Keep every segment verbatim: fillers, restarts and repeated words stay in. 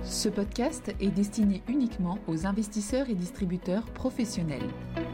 Ce podcast est destiné uniquement aux investisseurs et distributeurs professionnels.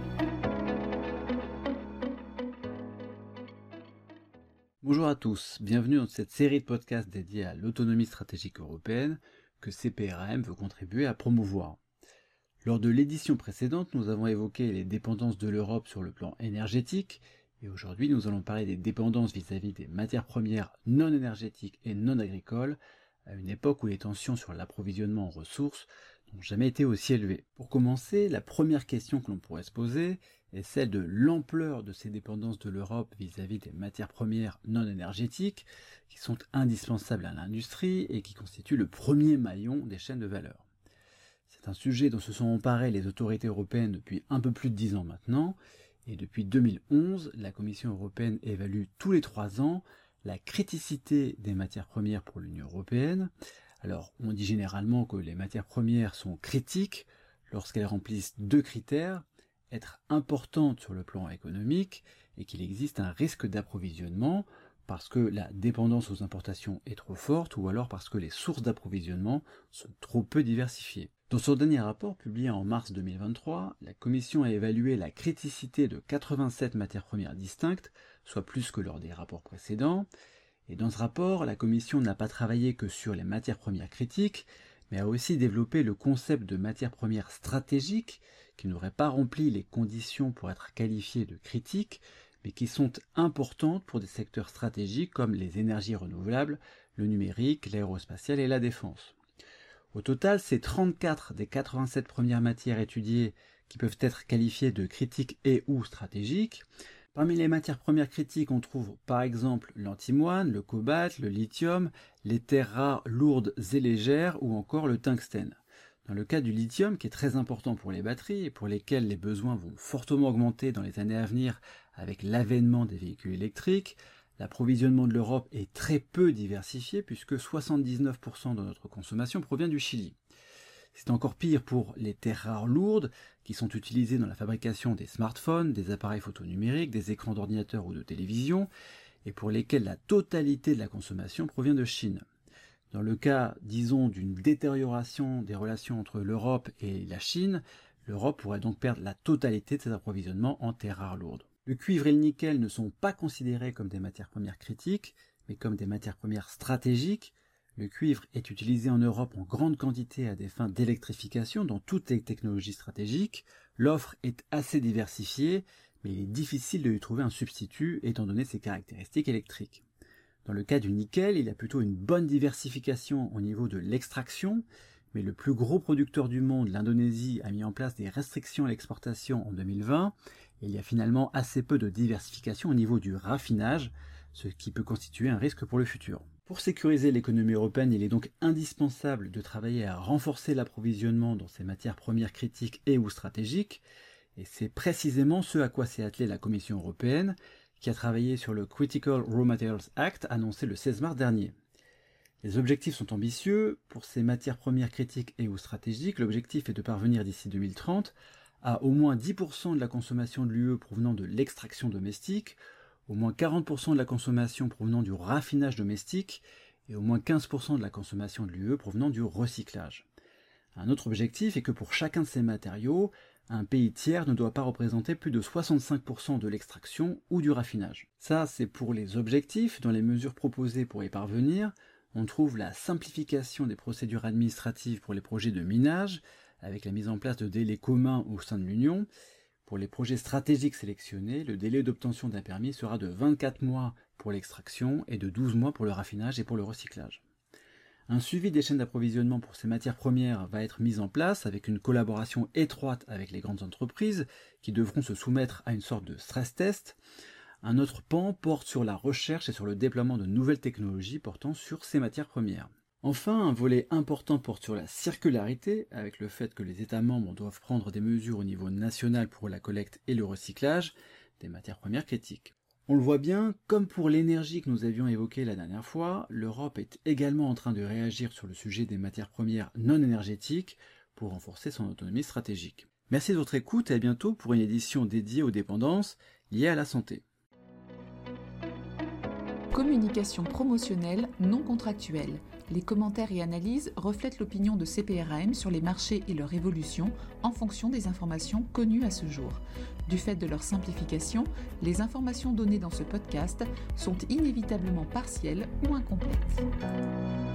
Bonjour à tous, bienvenue dans cette série de podcasts dédiée à l'autonomie stratégique européenne que C P R A M veut contribuer à promouvoir. Lors de l'édition précédente, nous avons évoqué les dépendances de l'Europe sur le plan énergétique, et aujourd'hui nous allons parler des dépendances vis-à-vis des matières premières non énergétiques et non agricoles, à une époque où les tensions sur l'approvisionnement en ressources n'ont jamais été aussi élevées. Pour commencer, la première question que l'on pourrait se poser est celle de l'ampleur de ces dépendances de l'Europe vis-à-vis des matières premières non énergétiques, qui sont indispensables à l'industrie et qui constituent le premier maillon des chaînes de valeur. C'est un sujet dont se sont emparées les autorités européennes depuis un peu plus de dix ans maintenant, et depuis deux mille onze, la Commission européenne évalue tous les trois ans la criticité des matières premières pour l'Union européenne. Alors, on dit généralement que les matières premières sont critiques lorsqu'elles remplissent deux critères, être importantes sur le plan économique et qu'il existe un risque d'approvisionnement parce que la dépendance aux importations est trop forte ou alors parce que les sources d'approvisionnement sont trop peu diversifiées. Dans son dernier rapport publié en mars deux mille vingt-trois, la Commission a évalué la criticité de quatre-vingt-sept matières premières distinctes, soit plus que lors des rapports précédents. Et dans ce rapport, la Commission n'a pas travaillé que sur les matières premières critiques, mais a aussi développé le concept de matières premières stratégiques, qui n'auraient pas rempli les conditions pour être qualifiées de critiques, mais qui sont importantes pour des secteurs stratégiques comme les énergies renouvelables, le numérique, l'aérospatial et la défense. Au total, c'est trente-quatre des quatre-vingt-sept premières matières étudiées qui peuvent être qualifiées de critiques et ou stratégiques. Parmi les matières premières critiques, on trouve par exemple l'antimoine, le cobalt, le lithium, les terres rares lourdes et légères ou encore le tungstène. Dans le cas du lithium, qui est très important pour les batteries et pour lesquelles les besoins vont fortement augmenter dans les années à venir avec l'avènement des véhicules électriques, l'approvisionnement de l'Europe est très peu diversifié puisque soixante-dix-neuf pour cent de notre consommation provient du Chili. C'est encore pire pour les terres rares lourdes qui sont utilisées dans la fabrication des smartphones, des appareils photo numériques, des écrans d'ordinateur ou de télévision et pour lesquels la totalité de la consommation provient de Chine. Dans le cas, disons, d'une détérioration des relations entre l'Europe et la Chine, l'Europe pourrait donc perdre la totalité de ses approvisionnements en terres rares lourdes. Le cuivre et le nickel ne sont pas considérés comme des matières premières critiques, mais comme des matières premières stratégiques. Le cuivre est utilisé en Europe en grande quantité à des fins d'électrification dans toutes les technologies stratégiques. L'offre est assez diversifiée, mais il est difficile de lui trouver un substitut étant donné ses caractéristiques électriques. Dans le cas du nickel, il y a plutôt une bonne diversification au niveau de l'extraction, mais le plus gros producteur du monde, l'Indonésie, a mis en place des restrictions à l'exportation en deux mille vingt, et il y a finalement assez peu de diversification au niveau du raffinage, ce qui peut constituer un risque pour le futur. Pour sécuriser l'économie européenne, il est donc indispensable de travailler à renforcer l'approvisionnement dans ces matières premières critiques et ou stratégiques, et c'est précisément ce à quoi s'est attelée la Commission européenne, qui a travaillé sur le Critical Raw Materials Act annoncé le seize mars dernier. Les objectifs sont ambitieux. Pour ces matières premières critiques et ou stratégiques, l'objectif est de parvenir d'ici deux mille trente à au moins dix pour cent de la consommation de l'U E provenant de l'extraction domestique, au moins quarante pour cent de la consommation provenant du raffinage domestique et au moins quinze pour cent de la consommation de l'U E provenant du recyclage. Un autre objectif est que pour chacun de ces matériaux, un pays tiers ne doit pas représenter plus de soixante-cinq pour cent de l'extraction ou du raffinage. Ça, c'est pour les objectifs. Dans les mesures proposées pour y parvenir, on trouve la simplification des procédures administratives pour les projets de minage, avec la mise en place de délais communs au sein de l'Union. Pour les projets stratégiques sélectionnés, le délai d'obtention d'un permis sera de vingt-quatre mois pour l'extraction et de douze mois pour le raffinage et pour le recyclage. Un suivi des chaînes d'approvisionnement pour ces matières premières va être mis en place avec une collaboration étroite avec les grandes entreprises qui devront se soumettre à une sorte de stress test. Un autre pan porte sur la recherche et sur le déploiement de nouvelles technologies portant sur ces matières premières. Enfin, un volet important porte sur la circularité, avec le fait que les États membres doivent prendre des mesures au niveau national pour la collecte et le recyclage des matières premières critiques. On le voit bien, comme pour l'énergie que nous avions évoquée la dernière fois, l'Europe est également en train de réagir sur le sujet des matières premières non énergétiques pour renforcer son autonomie stratégique. Merci de votre écoute et à bientôt pour une édition dédiée aux dépendances liées à la santé. Communication promotionnelle non contractuelle. Les commentaires et analyses reflètent l'opinion de C P R A M sur les marchés et leur évolution en fonction des informations connues à ce jour. Du fait de leur simplification, les informations données dans ce podcast sont inévitablement partielles ou incomplètes.